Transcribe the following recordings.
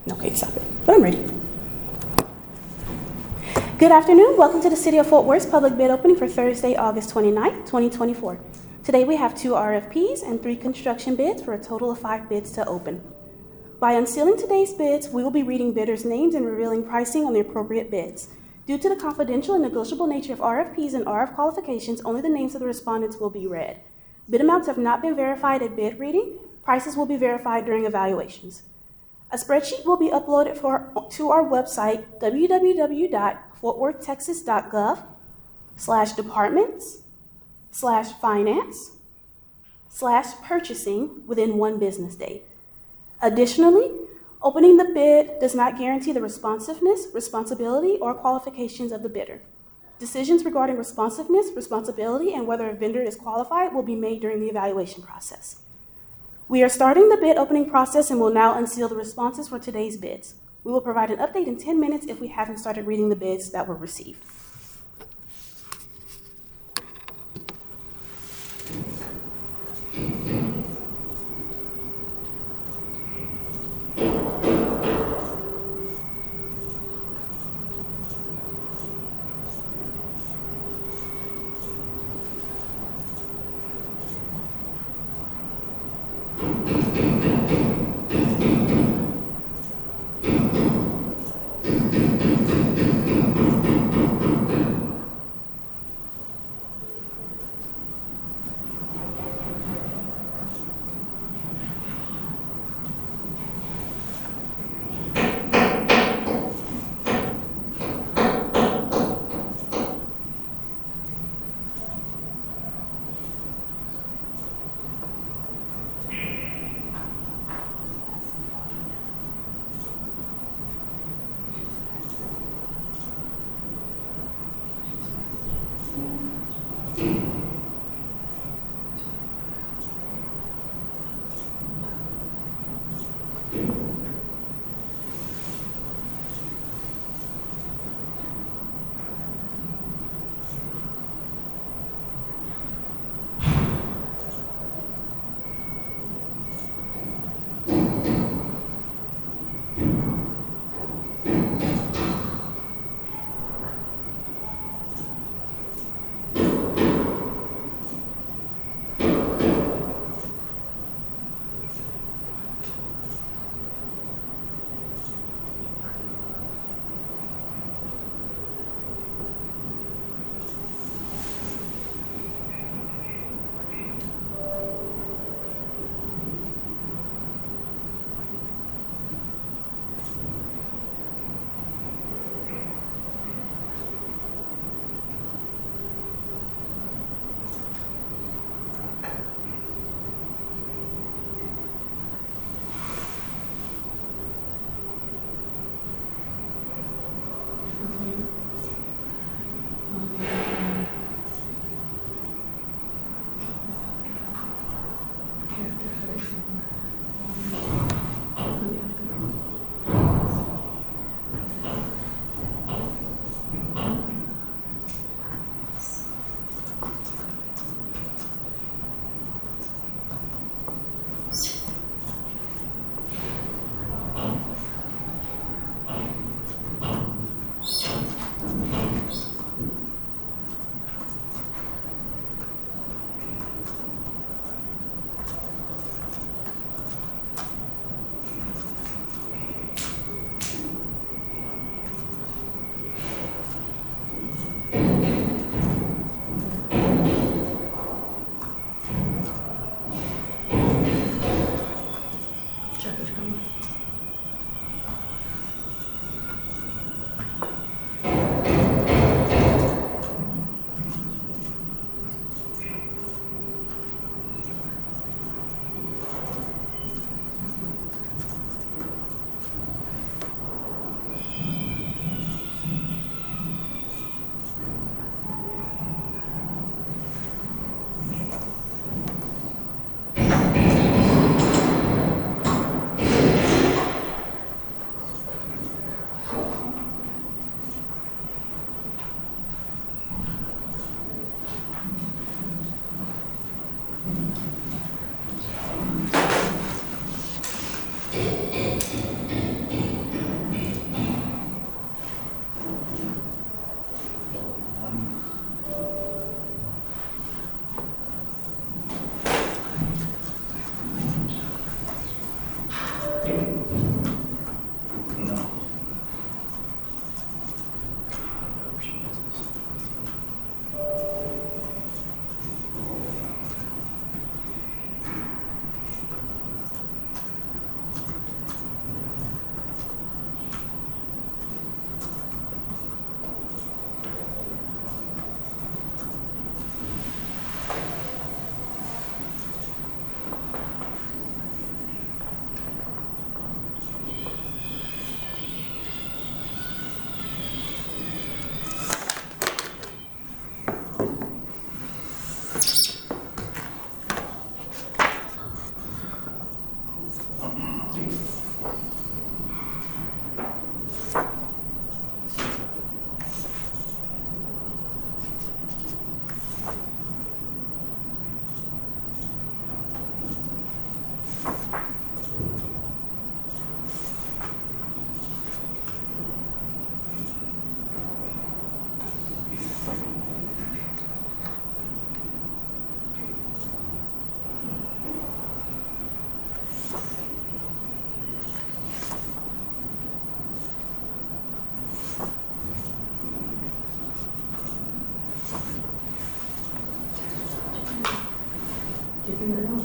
Okay, stop it. But I'm ready. Good afternoon. Welcome to the City of Fort Worth's public bid opening for Thursday, August 29th, 2024. Today we have 2 RFPs and 3 construction bids for a total of 5 bids to open. By unsealing today's bids, we will be reading bidders' names and revealing pricing on the appropriate bids. Due to the confidential and negotiable nature of RFPs and RF qualifications, only the names of the respondents will be read. Bid amounts have not been verified at bid reading. Prices will be verified during evaluations. A spreadsheet will be uploaded to our website, www.fortworthtexas.gov/departments/finance/purchasing within 1 business day. Additionally, opening the bid does not guarantee the responsiveness, responsibility, or qualifications of the bidder. Decisions regarding responsiveness, responsibility, and whether a vendor is qualified will be made during the evaluation process. We are starting the bid opening process and will now unseal the responses for today's bids. We will provide an update in 10 minutes if we haven't started reading the bids that were received.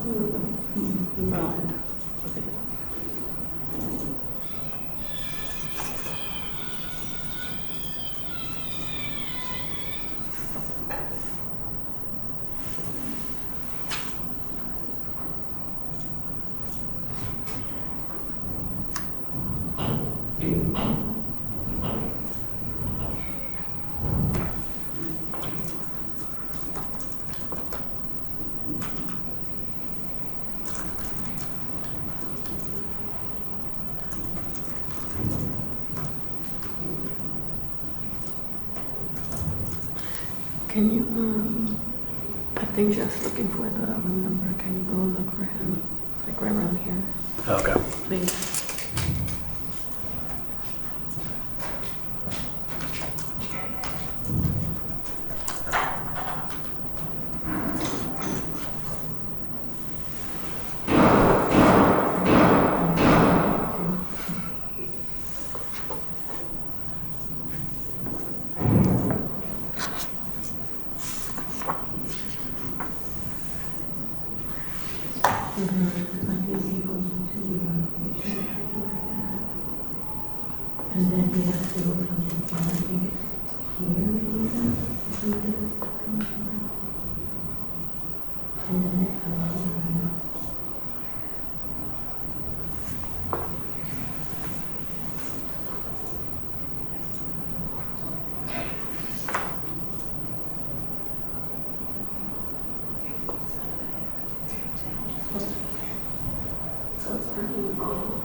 Can you, I think Jeff's looking for the room number. Can you go look for him? Like right around here, Okay. please. And then we have to go from the I think it's here maybe then. And then it so it's running.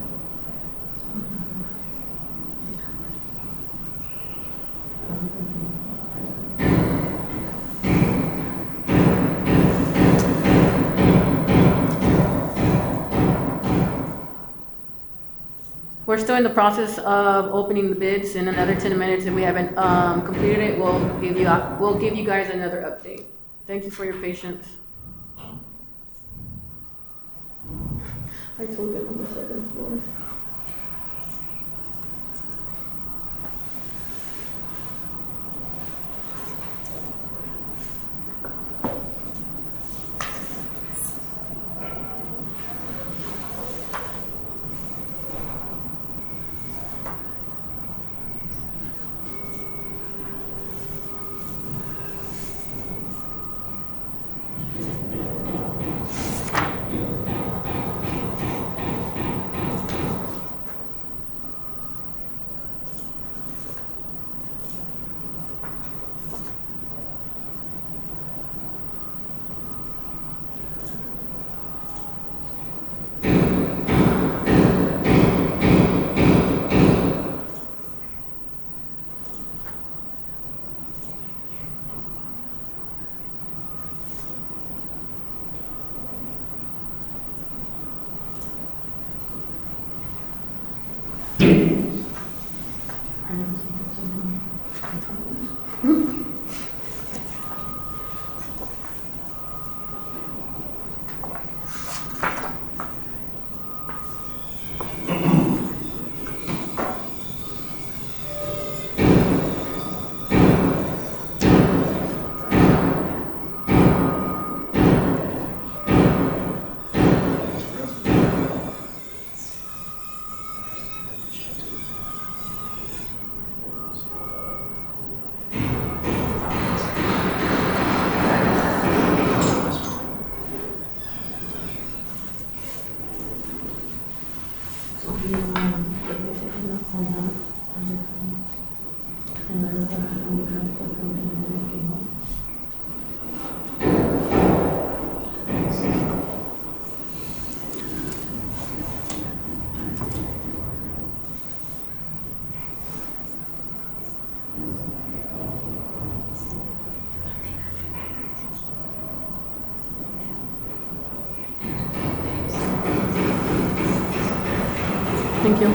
We're still in the process of opening the bids. In another 10 minutes, if we haven't completed it, we'll give you guys another update. Thank you for your patience. I told them on the second floor. Thank you.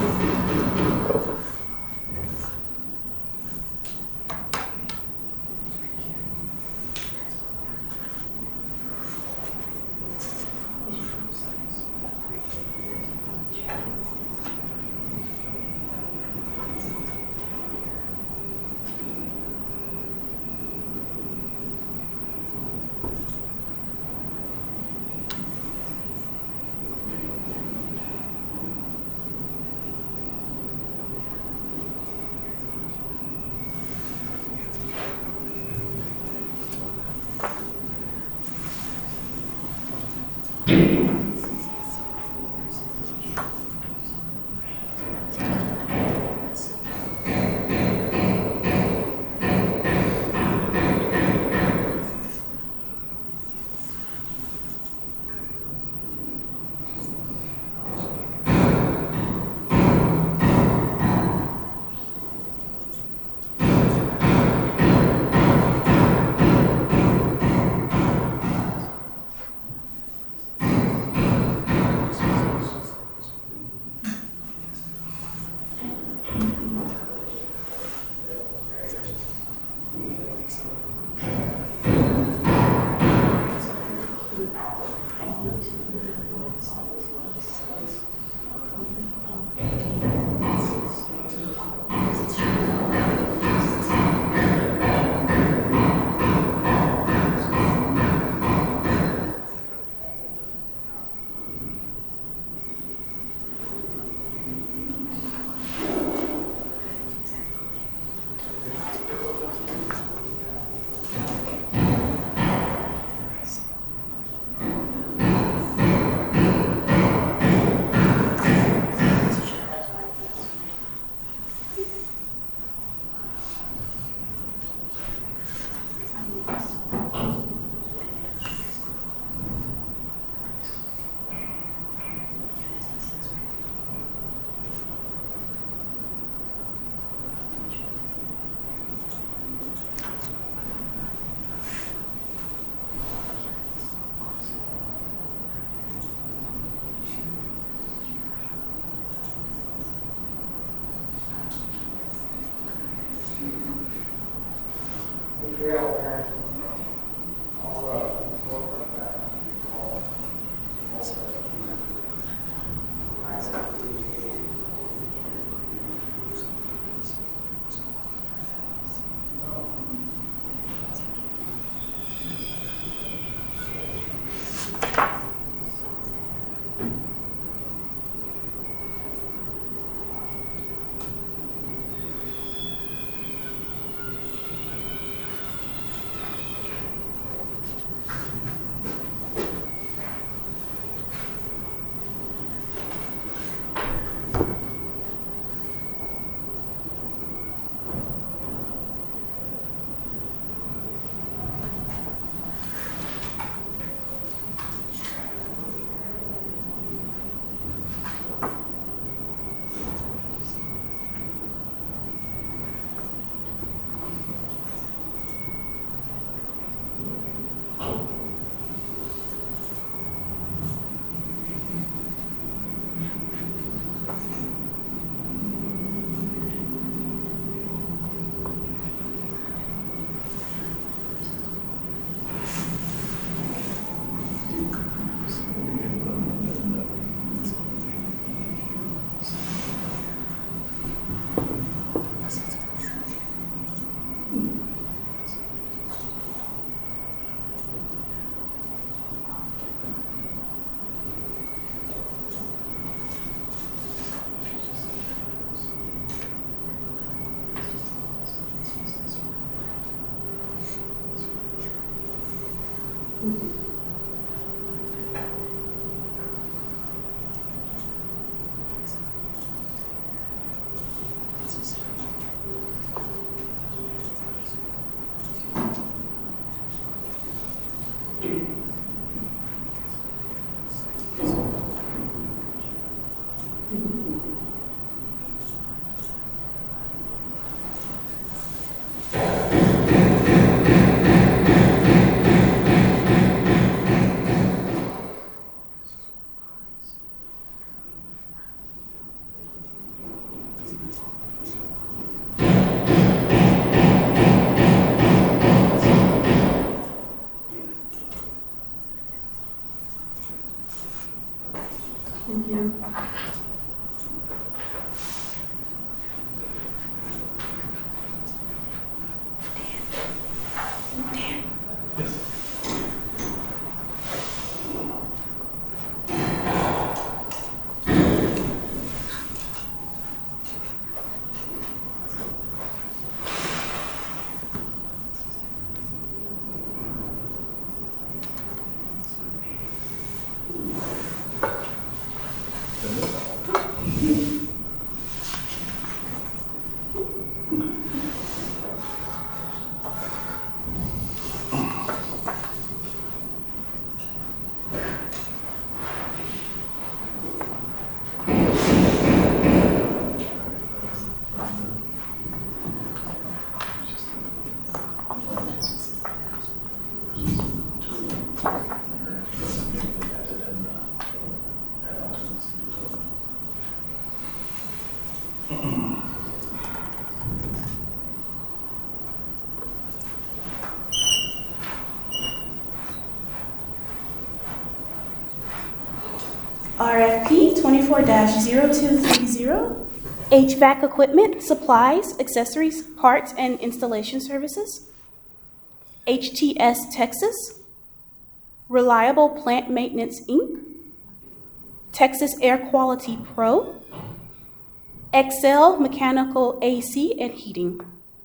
RFP 24-0230, HVAC equipment, supplies, accessories, parts, and installation services. HTS Texas, Reliable Plant Maintenance, Inc., Texas Air Quality Pro, Excel Mechanical AC and Heating.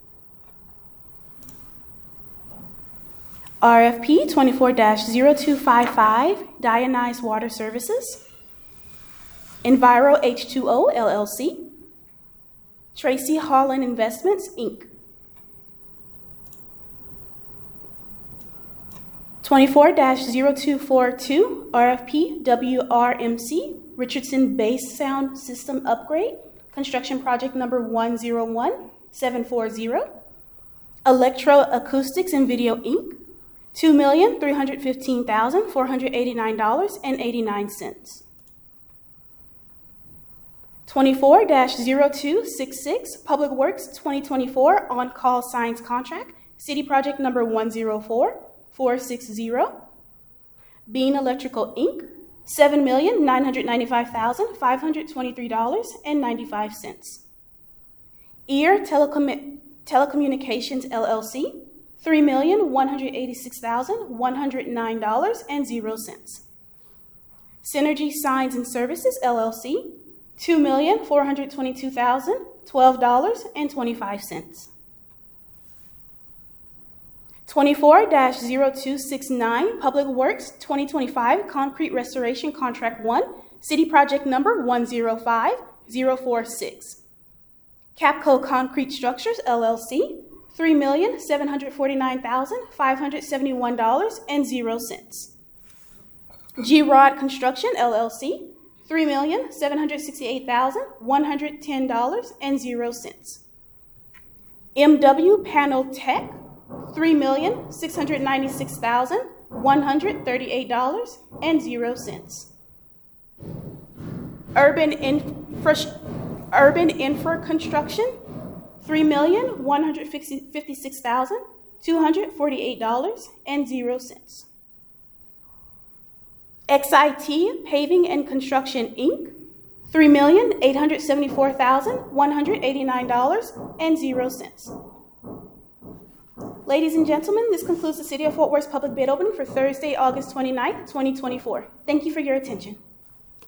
RFP 24-0255, Dionyze Water Services, Enviro H2O, LLC, Tracy Holland Investments, Inc. 24-0242, RFP WRMC, Richardson Bass Sound System Upgrade, Construction Project Number 101740, Electro Acoustics and Video, Inc., $2,315,489.89. 24-0266, Public Works 2024 On-Call Signs Contract, City Project Number 104460, Bean Electrical, Inc., $7,995,523.95. EAR Telecommunications, LLC, $3,186,109.00. Synergy Signs and Services, LLC, $2,422,012.25. 24-0269, Public Works 2025 Concrete Restoration Contract 1, City Project Number 105046. Capco Concrete Structures, LLC, $3,749,571.00. G-Rod Construction, LLC, $3,768,110.00. MW Panel Tech, $3,696,138.00. Urban Infra Construction, $3,156,248.00. XIT Paving and Construction, Inc., $3,874,189.00. Ladies and gentlemen, this concludes the City of Fort Worth's public bid opening for Thursday, August 29th, 2024. Thank you for your attention.